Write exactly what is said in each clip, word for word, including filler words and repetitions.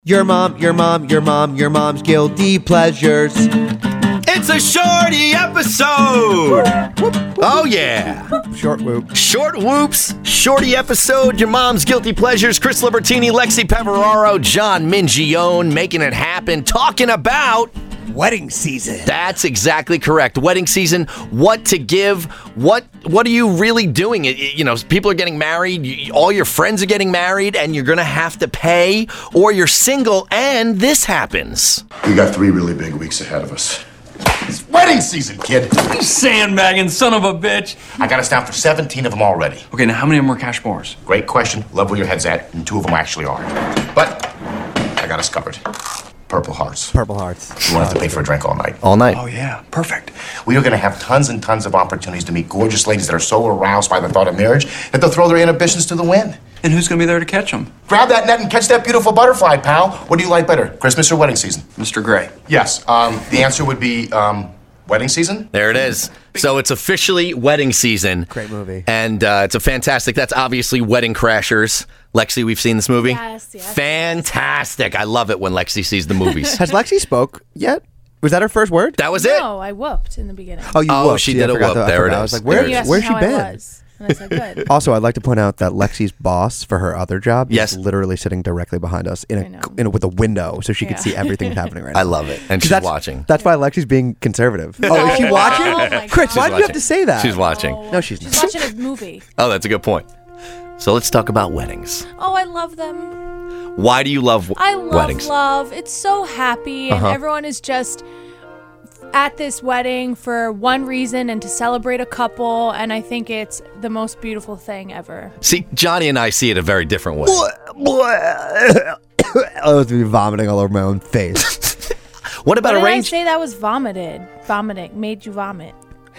Your mom, your mom, your mom, your mom's guilty pleasures. It's a shorty episode. Oh, yeah. Short whoop. Short whoops, shorty episode, your mom's guilty pleasures. Chris Libertini, Lexi Peveraro, John Mingione, making it happen, talking about Wedding season. That's exactly correct. Wedding season, what to give, what what are you really doing? You know, people are getting married, all your friends are getting married, and you're going to have to pay, or you're single, and this happens. We got three really big weeks ahead of us. It's wedding season, kid. You sandbagging son of a bitch. I got us down for seventeen of them already. Okay, now how many more cash bars? Great question. Love where your head's at, and two of them actually are. But I got us covered. Purple Hearts. Purple Hearts. You won't have to pay for a drink all night. All night. Oh, yeah. Perfect. We are going to have tons and tons of opportunities to meet gorgeous ladies that are so aroused by the thought of marriage that they'll throw their inhibitions to the wind. And who's going to be there to catch them? Grab that net and catch that beautiful butterfly, pal. What do you like better, Christmas or wedding season? Mister Gray. Yes. Um, the answer would be um, wedding season. There it is. So it's officially wedding season. Great movie. And uh, it's a fantastic, that's obviously Wedding Crashers. Lexi, we've seen this movie? Yes, yes. Fantastic. I love it when Lexi sees the movies. Has Lexi spoke yet? Was that her first word? That was it. No, I whooped in the beginning. Oh, you Oh, whooped. she Yeah, did I a forgot whoop. that- I There it forgot. I is. was like, There where, it You is. asked where's me she how been? I was, and I said good. Also, I'd like to point out that Lexi's boss for her other job Yes. is literally sitting directly behind us in I a, know. in a with a window, so she Yeah. can see everything that's happening right now. I love it. And 'Cause she's that's, watching. That's why Lexi's being conservative. Oh, is she Oh, watching? oh my Chris, God. why She's do you have watching. to say that? She's watching. Oh, No, she's she's not. watching a movie. Oh, that's a good point. So let's talk about weddings. Oh, I love them. Why do you love w- I love weddings? love. It's so happy, and Uh-huh. everyone is just at this wedding for one reason and to celebrate a couple. And I think it's the most beautiful thing ever. See, Johnny and I see it a very different way. I was gonna be vomiting all over my own face. What about What did I arranged? say that was vomited? Vomiting made you vomit.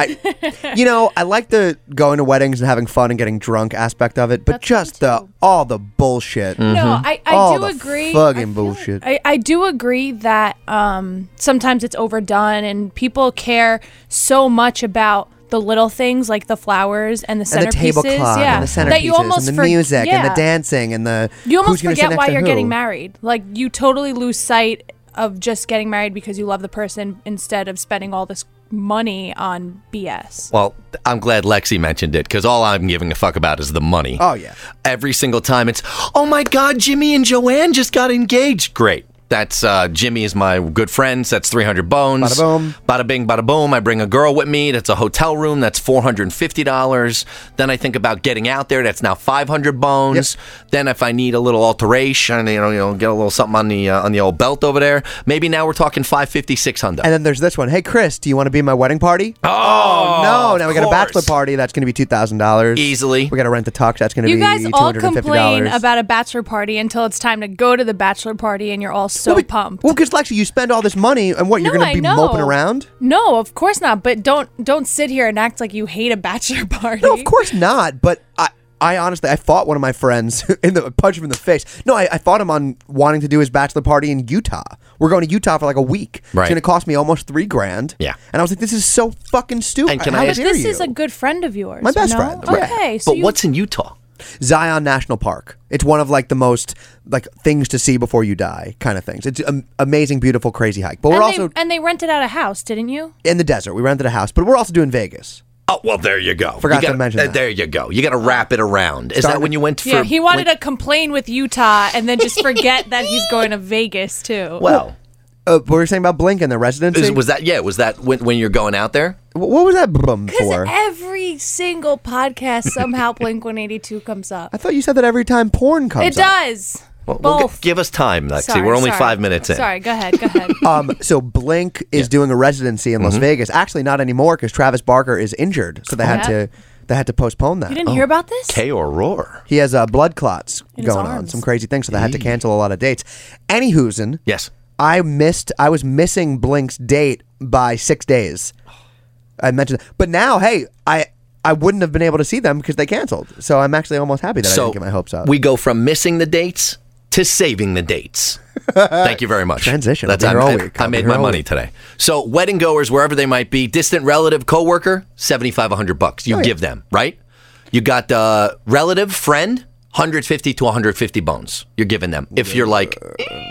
I, you know, I like the going to weddings and having fun and getting drunk aspect of it, but That's just me the too. all the bullshit. Mm. No, I, I All do the agree. fucking I feel bullshit. like- I, I do agree that um, sometimes it's overdone and people care so much about the little things like the flowers and the And the centerpieces. tablecloth yeah, and the centerpieces that you almost and the for- music and yeah. the dancing and the You almost who's gonna sit forget next why to you're who. getting married. Like you totally lose sight of just getting married because you love the person instead of spending all this money on B S. Well, I'm glad Lexi mentioned it because all I'm giving a fuck about is the money. Oh yeah. Every single time it's, oh my God, Jimmy and Joanne just got engaged. Great. That's uh, Jimmy is my good friend. So that's three hundred bones. Bada boom. Bada bing, bada boom. I bring a girl with me. That's a hotel room. That's four hundred fifty dollars. Then I think about getting out there. That's now five hundred bones. Then if I need a little alteration, you know, you know, get a little something on the uh, on the old belt over there. Maybe now we're talking five fifty, six hundred. And then there's this one. Hey Chris, do you want to be in my wedding party? Oh, no! Now we got a of bachelor course. party. That's going to be two thousand dollars Easily. We got to rent the tux. That's going to You be guys two all hundred and fifty complain dollars. about a bachelor party until it's time to go to the bachelor party and you're all so well, be- pumped. Well, because Lexi, you spend all this money, and what you're No, going I to be know. moping around? No, of course not. But don't don't sit here and act like you hate a bachelor party. No, of course not. But I, I honestly, I fought one of my friends in the punch him in the face. No, I, I fought him on wanting to do his bachelor party in Utah. We're going to Utah for like a week. Right. It's going to cost me almost three grand. Yeah. And I was like, this is so fucking stupid. And can How I But ask- dare this you? is a good friend of yours. My best no? friend, yeah. Okay, so But you, what's in Utah? Zion National Park. It's one of like the most like things to see before you die kind of things. It's an amazing, beautiful, crazy hike. But and we're they, also and they rented out a house, didn't you? in the desert. We rented a house, but we're also doing Vegas. Oh, well, there you go. Forgot You gotta- to mention uh, that. There you go. You got to wrap it around. Is that Starting- when you went for? Yeah, he wanted Blink- to complain with Utah and then just forget that he's going to Vegas too. Well, Uh, what were you saying about Blink and the residency? is, was that yeah? Was that when, when you're going out there? Wh- what was that brum because for? every single podcast somehow Blink one eighty-two comes up. I thought you said that every time porn comes It up. does. Well, we'll Both. gi- give us time, Lexi. Sorry, We're only sorry. five minutes in. Sorry, go ahead, go ahead. Um, so Blink is doing a residency in Las Mm-hmm. Vegas. Actually, not anymore because Travis Barker is injured, so they had Yeah. to they had to postpone that. You didn't hear about this? K or roar? He has uh, blood clots In his going on, arms. some crazy things, so they had to cancel a lot of dates. Anywho'sen, Yes. I missed. I was missing Blink's date by six days. I mentioned, but now, hey, I I wouldn't have been able to see them because they canceled. So I'm actually almost happy that I So didn't get my hopes up. we go from missing the dates to saving the dates. Thank you very much. Transition. That's I'll be here I, all I- week. I I'll be made here my all money week. today. So wedding goers, wherever they might be, distant relative, coworker, seventy-five, one hundred bucks. You Oh, yeah. give them, right? You got uh, relative, friend, one hundred fifty to one hundred fifty bones. You're giving them. If you're like, eh,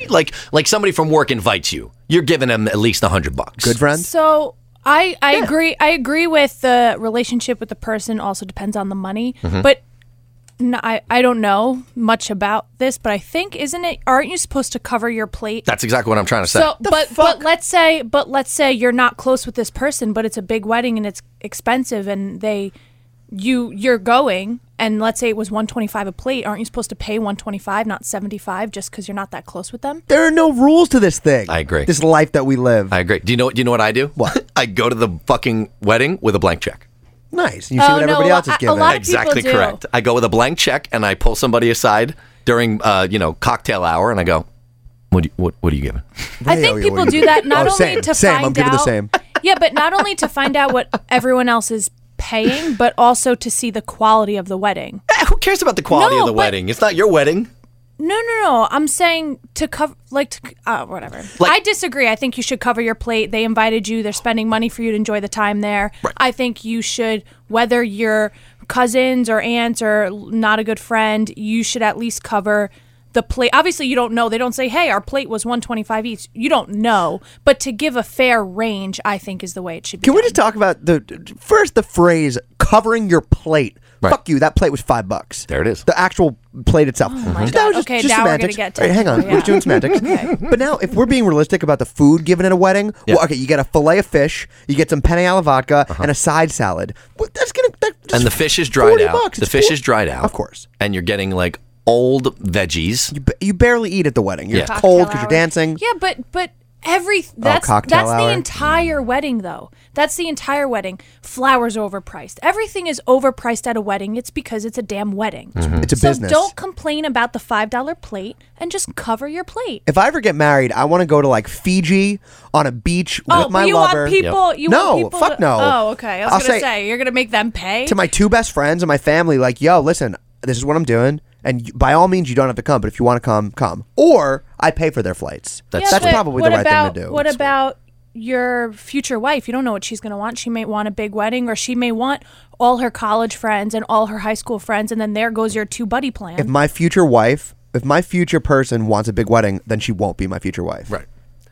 Like like somebody from work invites you, you're giving them at least a hundred bucks. Good friend. So I I agree. I agree with the relationship with the person. Also depends on the money, Mm-hmm. but. No, I, I don't know much about this, but I think isn't it? Aren't you supposed to cover your plate? That's exactly what I'm trying to say. So, but but let's say but let's say you're not close with this person, but it's a big wedding and it's expensive, and they you you're going, and let's say it was one twenty-five a plate. Aren't you supposed to pay one twenty-five, not seventy-five, just because you're not that close with them? There are no rules to this thing. I agree. This life that we live. I agree. Do you know do you know what I do? What? I go to the fucking wedding with a blank check. Nice. You see Oh, what no, everybody a else lo- is a giving. lot of people Exactly do. correct. I go with a blank check and I pull somebody aside during uh, you know, cocktail hour and I go, What do you, what what are you giving? I Hey, think oh, yeah, people what do you- do that not Oh, only same, to same. find I'm giving the out. same. Yeah, but not only to find out what everyone else is paying, but also to see the quality of the wedding. Eh, who cares about the quality No, of the but- wedding? It's not your wedding. No, no, no. I'm saying to cover, like, to, uh, whatever. Like- I disagree. I think you should cover your plate. They invited you. They're spending money for you to enjoy the time there. Right. I think you should, whether you're cousins or aunts or not a good friend, you should at least cover the plate. Obviously, you don't know. They don't say, "Hey, our plate was one twenty-five each." You don't know. But to give a fair range, I think is the way it should be. Can we done. just talk about the first the phrase covering your plate? Right. Fuck you. That plate was five bucks. There it is. The actual plate itself. Oh my That God. was just, Okay, just now we're gonna semantics. get All right, hang on. technical, We're just doing semantics. But now, if we're being realistic about the food given at a wedding, Yeah. well, okay, you get a fillet of fish, you get some penne alla vodka, and a side salad. Well, that's gonna. That, Uh-huh. And the fish is dried forty out. bucks. The It's fish four- is dried out. Of course. And you're getting like old veggies. You, ba- you barely eat at the wedding. You're Yeah. cold Cocktail because you're hour. dancing. Yeah, but but every that's cocktail that's the hour. entire wedding though. That's the entire wedding. Flowers are overpriced. Everything is overpriced at a wedding. It's because it's a damn wedding. It's a so business. don't complain about the five dollar plate and just cover your plate. If I ever get married, I want to go to like Fiji on a beach Oh, with my but you lover. want people? You No, want people fuck to- no. Oh, okay. I was I'll gonna say- say, you're gonna make them pay. to my two best friends and my family, like, yo, listen, this is what I'm doing, and you, by all means, you don't have to come. But if you want to come, come. Or I pay for their flights. That's Yeah, sweet. but probably what the right about, thing to do. What That's about your future wife? You don't know what she's going to want. She may want a big wedding, or she may want all her college friends and all her high school friends, and then there goes your two buddy plan. If my future wife, if my future person wants a big wedding, then she won't be my future wife. Right.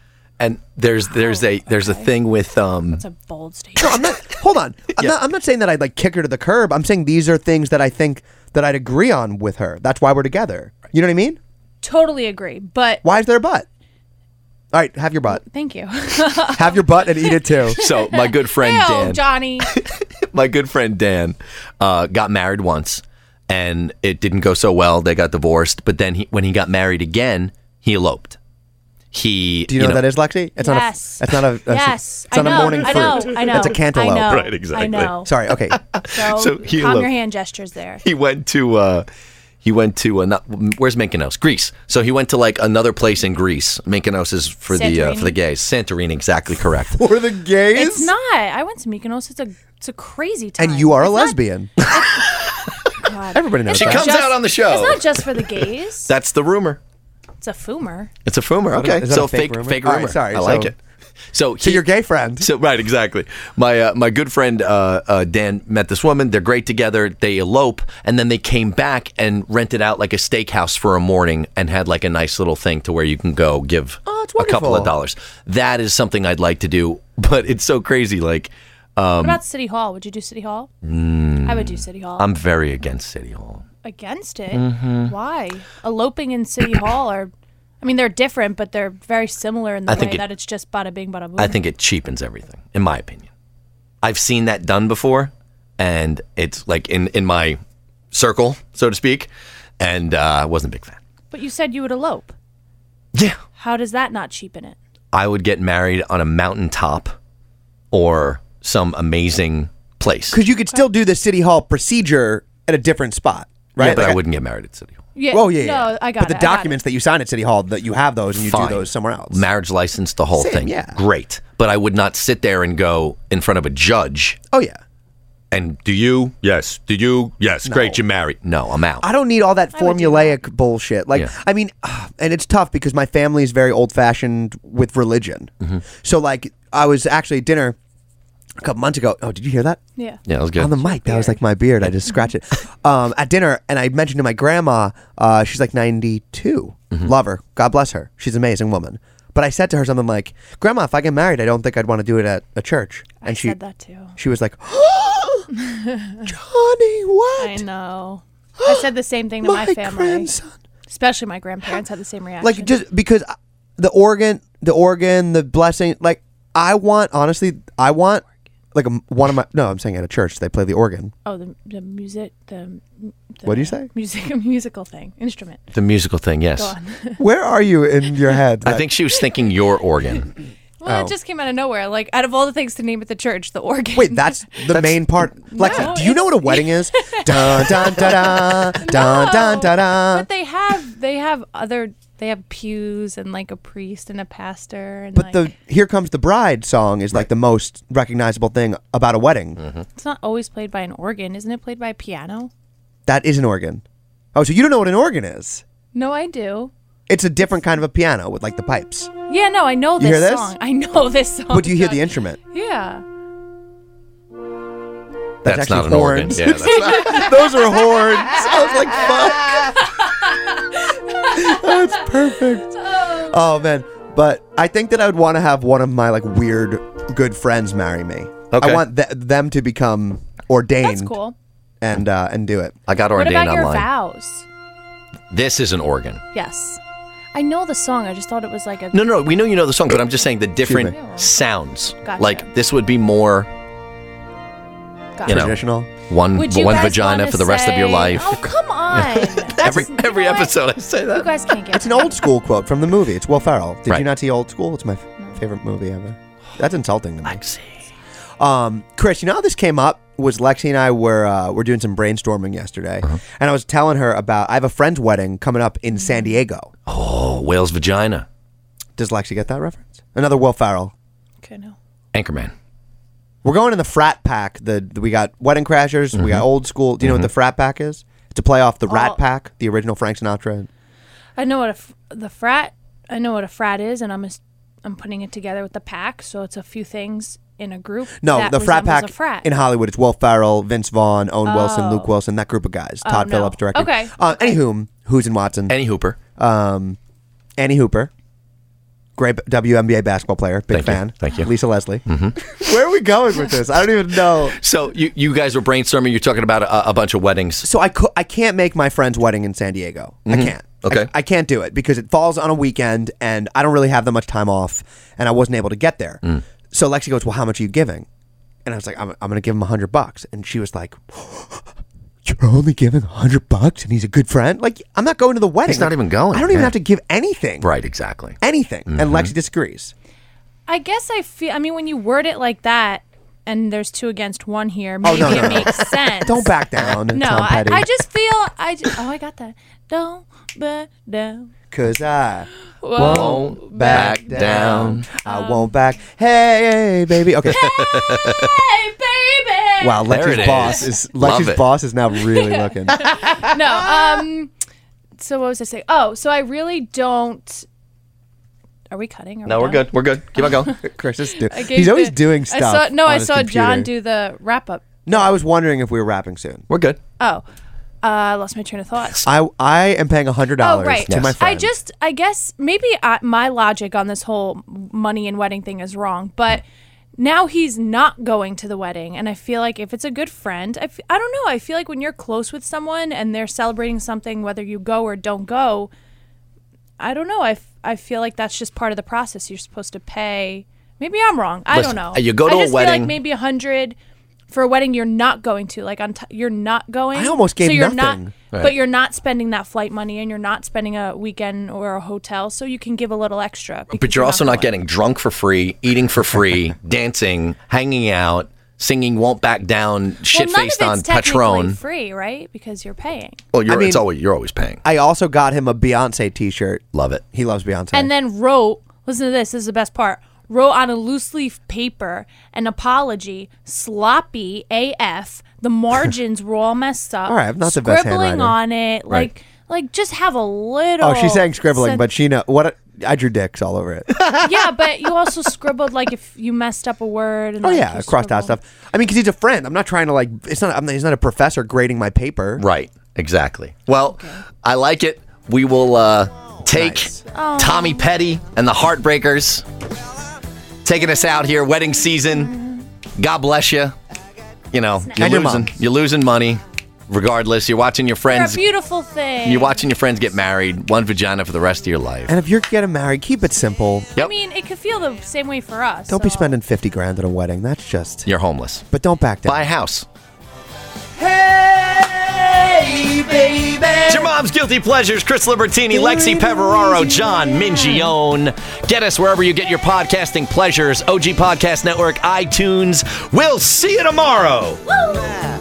And there's there's a there's a okay. thing with um That's a bold statement. No, I'm not. Hold on. I'm, Yeah. not, I'm not saying that I'd like kick her to the curb. I'm saying these are things that I think that I'd agree on with her. That's why we're together. You know what I mean? Totally agree, but Why is there a butt? All right, have your butt. thank you. Have your butt and eat it too. so my good friend Ew, Dan Johnny. my good friend Dan uh, got married once and it didn't go so well. They got divorced, but then he, when he got married again, he eloped. He Do you know, what that is, Lexi? It's Yes. not a. It's not a. a Yes, It's I not know, a morning I fruit. know, I know. That's a cantaloupe. I know, Right, exactly. I know. Sorry. Okay. So, So he calm eloped. your hand gestures there. he went to uh he went to uh, not, where's Mykonos? Greece. So he went to like another place in Greece. Mykonos is for the uh, Santorini. for the gays. Santorini, exactly correct. For the gays. It's not. I went to Mykonos. It's a it's a crazy time. And you are a It's not- lesbian. God. Everybody knows It's She that. not comes just- out on the show. It's not just for the gays. That's the rumor. It's a fumer. It's a rumor. Okay, Is that so a fake fake rumor? fake All rumor. right, sorry, I like so- it. So So he- your gay friend. So right, exactly. My uh, my good friend uh, uh, Dan met this woman. They're great together. They elope, and then they came back and rented out like a steakhouse for a morning and had like a nice little thing to where you can go give Oh, it's a couple of wonderful. dollars. That is something I'd like to do, but it's so crazy. Like what about City Hall? Would you do City Hall? I would do City Hall. I'm very against City Hall. Against it? Mm-hmm. Why? Eloping and City Hall are, I mean, they're different, but they're very similar in the I way think it- that it's just bada bing, bada boom. I think it cheapens everything, in my opinion. I've seen that done before, and it's like in, in my circle, so to speak, and uh, I wasn't a big fan. But you said you would elope. Yeah. How does that not cheapen it? I would get married on a mountaintop or some amazing place. Because you could still do the city hall procedure at a different spot, right? Yeah, but Like I wouldn't get married at City Hall. Yeah. Oh yeah, No, yeah. I got But it. the I got documents it. that you sign at City Hall, that you have those and you Fine. do those somewhere else. Marriage license, the whole Same, thing. yeah. Great. But I would not sit there and go in front of a judge Oh yeah. and do you? Yes. Do you? Yes. Great. You're married. No, I'm out. I don't need all that I would do formulaic bullshit. Like, Yeah. I mean, and it's tough because my family is very old fashioned with religion. Mm-hmm. So, like, I was actually at dinner a couple months ago. Oh, did you hear that? Yeah. Yeah, it was good. On the mic. That was like my beard. I just scratched it. Um, at dinner, and I mentioned to my grandma, uh, she's like ninety-two. Mm-hmm. Love her. God bless her. She's an amazing woman. But I said to her something like, Grandma, if I get married, I don't think I'd want to do it at a church. And I she said that too. She was like, Johnny, what? I know. I said the same thing to my, My family. grandson. Especially my grandparents had the same reaction. Like, just because the organ, the organ, the blessing, like, I want, honestly, I want, like, a, one of my, no, I'm saying at a church, they play the organ. oh, the the music, the, the What do you say? Music, musical thing, instrument. The musical thing, yes. Go on. Where are you in your head? I think she was thinking your organ. Well, Oh. it just came out of nowhere. Like, out of all the things to name at the church, the organ. Wait, that's the main part. Lexi, No, do you know what a it's- wedding is? Dun dun da da dun dun da da. But they have they have other they have pews and like a priest and a pastor and But like, the "Here Comes the Bride" song is like the most recognizable thing about a wedding. it's not always played by an organ, isn't it? Played by a piano? That is an organ. Oh, so you don't know what an organ is? No, I do. It's a different kind of a piano with like the pipes. Yeah, no, I know this hear this? song. I know this song. But do you hear the instrument? Yeah. That's, actually not an organ. horns. Yeah, that's, Those are horns. I was like, fuck. That's perfect. Oh man, but I think that I would want to have one of my like weird good friends marry me. Okay. I want th- them to become ordained. That's cool. And uh, and do it. I got What ordained about your online. vows? This is an organ. Yes. I know the song. I just thought it was like a No, no, no. We know you know the song, but I'm just saying the different me. sounds. Gotcha. Like this would be more, Gotcha. you know, Traditional. one Would you one guys vagina wanna for the rest of your say- life. Oh, come on. every That's- you every know what? episode I say You that. guys can't get It's an old school quote from the movie. It's Will Ferrell. Did Right. you not see Old School? It's my f- favorite movie ever. That's insulting to me. Lexi. Um, Chris, you know how this came up? Was Lexi and I were uh, were doing some brainstorming yesterday, Uh-huh. and I was telling her about I have a friend's wedding coming up in San Diego. Oh, whale's vagina. Does Lexi get that reference? Another Will Ferrell. Okay, no. Anchorman. We're going in the frat pack. The, the we got Wedding Crashers. We Mm-hmm. got Old School. Do you know what the frat pack is? To play off the Oh. Rat Pack, the original Frank Sinatra. I know what a f- the frat. I know what a frat is, and I'm a, I'm putting it together with the pack. So it's a few things in a group. No, that the frat resembles pack a frat. in Hollywood. It's Will Ferrell, Vince Vaughn, Owen Wilson, Luke Wilson, that group of guys. Todd Oh, no. Phillips directed. Okay, Uh, okay. Anywho, who's in Watson? Annie Hooper. um, Annie Hooper, great W N B A basketball player, big Thank you. fan. Thank you. Lisa Leslie. Mm-hmm. Where are we going with this? I don't even know. So you you guys were brainstorming. You're talking about a, a bunch of weddings. So I, co- I can't make my friend's wedding in San Diego. I can't. Okay. I, I can't do it because it falls on a weekend and I don't really have that much time off and I wasn't able to get there. So Lexi goes, well, how much are you giving? And I was like, I'm, I'm going to give him a hundred bucks. And she was like, you're only giving a hundred bucks and he's a good friend? Like, I'm not going to the wedding. He's not Like, even going. I don't even Yeah. have to give anything. Right, exactly. Anything. And Lexi disagrees. I guess I feel. I mean, when you word it like that, and there's two against one here, maybe no, no, it no. makes sense. Don't back down. No, Tom I, Petty. I just feel. I ju- oh, I got that. Don't back down. Cause I Whoa. Won't back down. I won't back. Hey, baby. Okay. Hey, baby. Wow, There Lexi's it boss is. is Love Lexi's it. boss is now really looking. No. Um. So what was I saying? Oh, so I really don't. Are we cutting? Are we No, we're done? good. We're good. Keep on going. Chris is do- I gave he's always the- doing I stuff. saw, no, on I his saw John computer. do the wrap up. No, I was wondering if we were wrapping soon. We're good. Oh, uh, I lost my train of thought. I I am paying a hundred Oh, dollars right. to my friend. I just, I guess maybe I, my logic on this whole money and wedding thing is wrong, but now he's not going to the wedding. And I feel like if it's a good friend, I, f- I don't know. I feel like when you're close with someone and they're celebrating something, whether you go or don't go, I don't know. I, f- I feel like that's just part of the process. You're supposed to pay. Maybe I'm wrong. I Listen, don't know. you go to I a just feel like wedding- maybe a hundred for a wedding you're not going to. Like on t- you're not going. I almost gave so you're nothing. Not, Right. But you're not spending that flight money and you're not spending a weekend or a hotel, so you can give a little extra. because But you're also not going. getting drunk for free, eating for free, dancing, hanging out, singing "Won't Back Down," shit faced well, none on of it's technically Patron. free, right? Because you're paying. Well, you're I mean- it's always you're always paying. I also got him a Beyonce T-shirt. Love it. He loves Beyonce. And then wrote, listen to this, this is the best part, wrote on a loose leaf paper an apology, sloppy A F. The margins were all messed up. All right, I'm not the best Scribbling handwriter. on it, Right. like Like, just have a little. Oh, she's saying scribbling, sen- but she know what. A, I drew dicks all over it. Yeah, but you also scribbled like if you messed up a word. And Oh like, yeah, you crossed out scribbled. stuff. I mean, because he's a friend. I'm not trying to like. It's not. I'm not he's not a professor grading my paper. Right. Exactly. Well, I like it. We will uh, take Nice. Tommy Petty and the Heartbreakers taking us out here. Wedding season. God bless you. You know, you're And your losing. mom. You're losing money. Regardless, you're watching your You're a friends. beautiful thing. You're watching your friends get married. One vagina for the rest of your life. And if you're getting married, keep it simple. Yep. I mean, it could feel the same way for us. Don't be so- spending fifty grand on a wedding. That's just. You're homeless. But don't back down. Buy a house. Hey, baby. It's your mom's Guilty Pleasures. Chris Libertini, Lexi Peveraro, John Mingione. Get us wherever you get your podcasting pleasures. O G Podcast Network, iTunes. We'll see you tomorrow. Woo!